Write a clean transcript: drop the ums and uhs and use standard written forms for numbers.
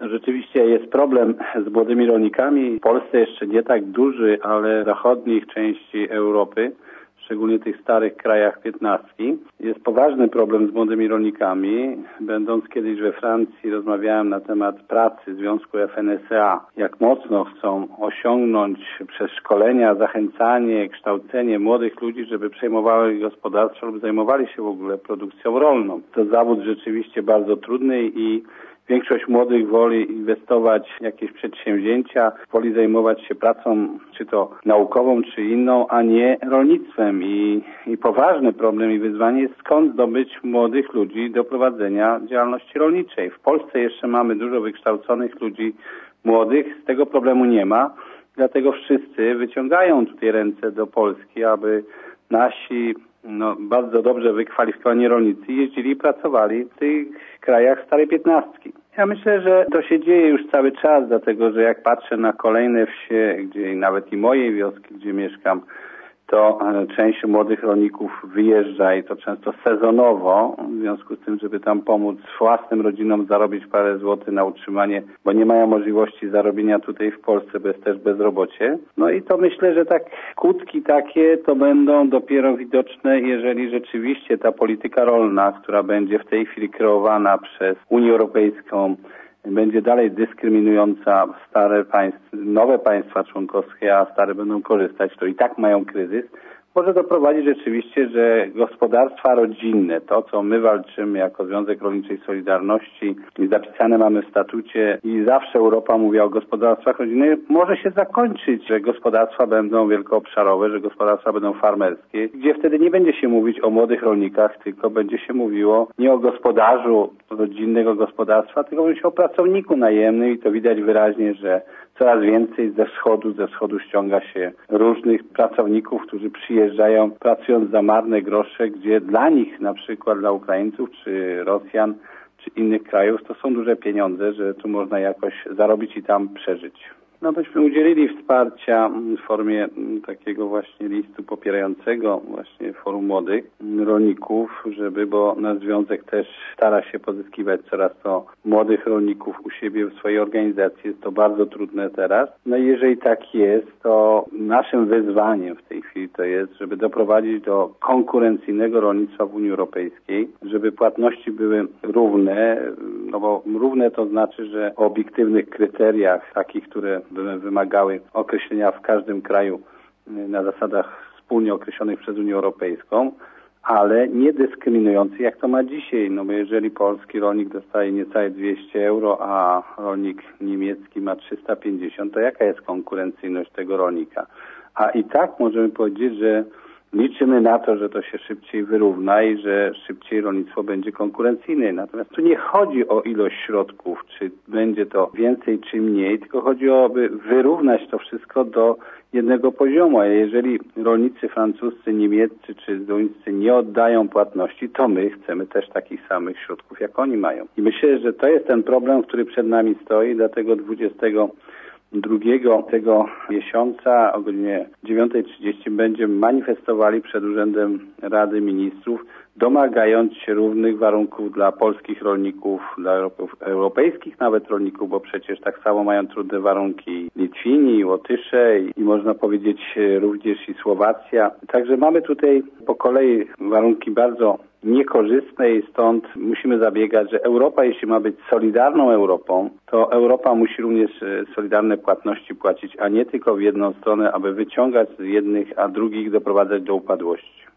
Rzeczywiście jest problem z młodymi rolnikami. W Polsce jeszcze nie tak duży, ale w zachodnich części Europy, szczególnie w tych starych krajach piętnastki, jest poważny problem z młodymi rolnikami. Będąc kiedyś we Francji, rozmawiałem na temat pracy Związku FNSEA. Jak mocno chcą osiągnąć przez szkolenia, zachęcanie, kształcenie młodych ludzi, żeby przejmowały gospodarstwo lub zajmowali się w ogóle produkcją rolną. To zawód rzeczywiście bardzo trudny i większość młodych woli inwestować w jakieś przedsięwzięcia, woli zajmować się pracą, czy to naukową, czy inną, a nie rolnictwem. I poważny problem i wyzwanie jest, skąd zdobyć młodych ludzi do prowadzenia działalności rolniczej. W Polsce jeszcze mamy dużo wykształconych ludzi młodych, z tego problemu nie ma, dlatego wszyscy wyciągają tutaj ręce do Polski, aby nasi bardzo dobrze wykwalifikowani rolnicy jeździli i pracowali w tych krajach starej piętnastki. Ja myślę, że to się dzieje już cały czas, dlatego że jak patrzę na kolejne wsie, gdzie nawet i mojej wioski, gdzie mieszkam, to część młodych rolników wyjeżdża i to często sezonowo, w związku z tym, żeby tam pomóc własnym rodzinom zarobić parę złotych na utrzymanie, bo nie mają możliwości zarobienia tutaj w Polsce, bo jest też bezrobocie. No i to myślę, że tak skutki takie to będą dopiero widoczne, jeżeli rzeczywiście ta polityka rolna, która będzie w tej chwili kreowana przez Unię Europejską, będzie dalej dyskryminująca nowe państwa członkowskie, a stare będą korzystać, to i tak mają kryzys, może doprowadzić rzeczywiście, że gospodarstwa rodzinne, to co my walczymy jako Związek Rolniczej Solidarności i zapisane mamy w statucie i zawsze Europa mówi o gospodarstwach rodzinnych, może się zakończyć, że gospodarstwa będą wielkoobszarowe, że gospodarstwa będą farmerskie, gdzie wtedy nie będzie się mówić o młodych rolnikach, tylko będzie się mówiło nie o gospodarzu rodzinnego gospodarstwa, tylko będzie się o pracowniku najemnym i to widać wyraźnie, że coraz więcej ze wschodu ściąga się różnych pracowników, którzy przyjeżdżają pracując za marne grosze, gdzie dla nich, na przykład dla Ukraińców czy Rosjan czy innych krajów, to są duże pieniądze, że tu można jakoś zarobić i tam przeżyć. No tośmy udzielili wsparcia w formie takiego właśnie listu popierającego właśnie Forum Młodych Rolników, bo nasz związek też stara się pozyskiwać coraz to młodych rolników u siebie w swojej organizacji. Jest to bardzo trudne teraz. No i jeżeli tak jest, to naszym wyzwaniem w tej chwili to jest, żeby doprowadzić do konkurencyjnego rolnictwa w Unii Europejskiej, żeby płatności były równe, no bo równe to znaczy, że o obiektywnych kryteriach, takich, które wymagały określenia w każdym kraju na zasadach wspólnie określonych przez Unię Europejską, ale nie dyskryminujący, jak to ma dzisiaj. No bo jeżeli polski rolnik dostaje niecałe 200 euro, a rolnik niemiecki ma 350, to jaka jest konkurencyjność tego rolnika? A i tak możemy powiedzieć, że liczymy na to, że to się szybciej wyrówna i że szybciej rolnictwo będzie konkurencyjne. Natomiast tu nie chodzi o ilość środków, czy będzie to więcej, czy mniej, tylko chodzi o, aby wyrównać to wszystko do jednego poziomu. A jeżeli rolnicy francuscy, niemieccy czy duńscy nie oddają płatności, to my chcemy też takich samych środków, jak oni mają. I myślę, że to jest ten problem, który przed nami stoi, dlatego 22 tego miesiąca o godzinie 9:30 będziemy manifestowali przed Urzędem Rady Ministrów, domagając się równych warunków dla polskich rolników, dla europejskich nawet rolników, bo przecież tak samo mają trudne warunki Litwini, Łotysze i można powiedzieć również i Słowacja. Także mamy tutaj po kolei warunki bardzo niekorzystne i stąd musimy zabiegać, że Europa, jeśli ma być solidarną Europą, to Europa musi również solidarne płatności płacić, a nie tylko w jedną stronę, aby wyciągać z jednych, a drugich doprowadzać do upadłości.